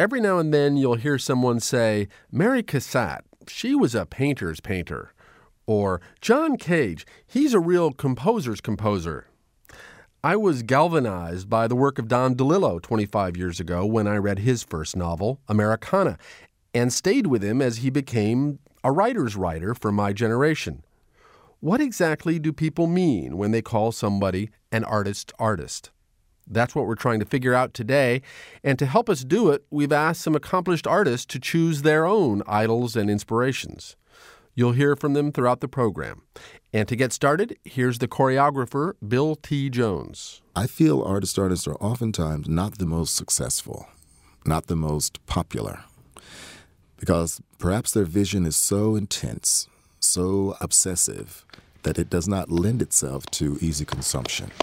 Every now and then you'll hear someone say, Mary Cassatt, she was a painter's painter. Or John Cage, he's a real composer's composer. I was galvanized by the work of Don DeLillo 25 years ago when I read his first novel, Americana, and stayed with him as he became a writer's writer for my generation. What exactly do people mean when they call somebody an artist? That's what we're trying to figure out today, and to help us do it, we've asked some accomplished artists to choose their own idols and inspirations. You'll hear from them throughout the program. And to get started, here's the choreographer, Bill T. Jones. I feel artists are oftentimes not the most successful, not the most popular, because perhaps their vision is so intense, so obsessive, that it does not lend itself to easy consumption.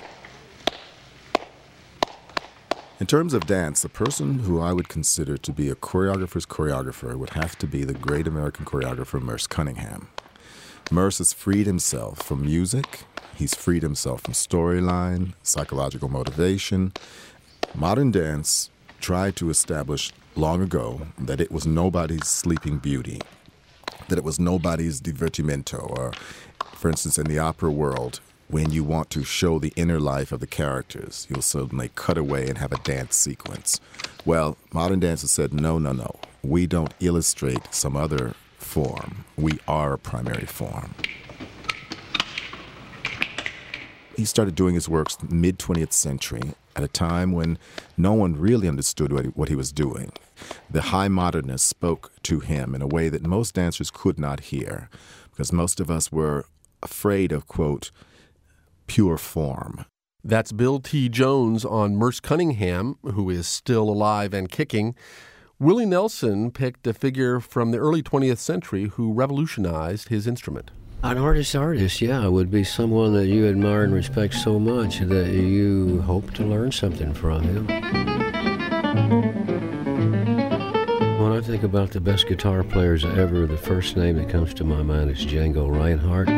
In terms of dance, the person who I would consider to be a choreographer's choreographer would have to be the great American choreographer Merce Cunningham. Merce has freed himself from music. He's freed himself from storyline, psychological motivation. Modern dance tried to establish long ago that it was nobody's Sleeping Beauty, that it was nobody's divertimento, or, for instance, in the opera world, when you want to show the inner life of the characters, you'll suddenly cut away and have a dance sequence. Well, modern dance has said, no. We don't illustrate some other form. We are a primary form. He started doing his works mid-20th century at a time when no one really understood what he was doing. The high modernist spoke to him in a way that most dancers could not hear, because most of us were afraid of, quote, pure form. That's Bill T. Jones on Merce Cunningham, who is still alive and kicking. Willie Nelson picked a figure from the early 20th century who revolutionized his instrument. An artist, would be someone that you admire and respect so much that you hope to learn something from him. When I think about the best guitar players ever, the first name that comes to my mind is Django Reinhardt.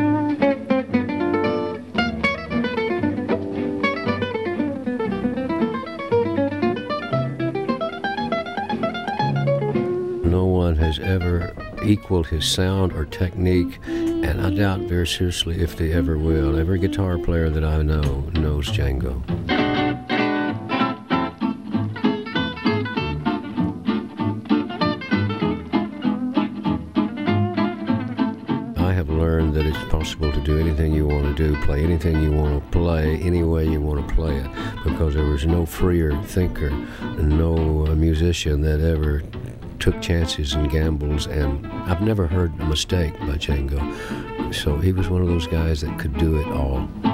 No one has ever equaled his sound or technique, and I doubt very seriously if they ever will. Every guitar player that I know knows Django. I have learned that it's possible to do anything you want to do, play anything you want to play, any way you want to play it, because there was no freer thinker, no musician that ever took chances and gambles, and I've never heard a mistake by Django. So he was one of those guys that could do it all.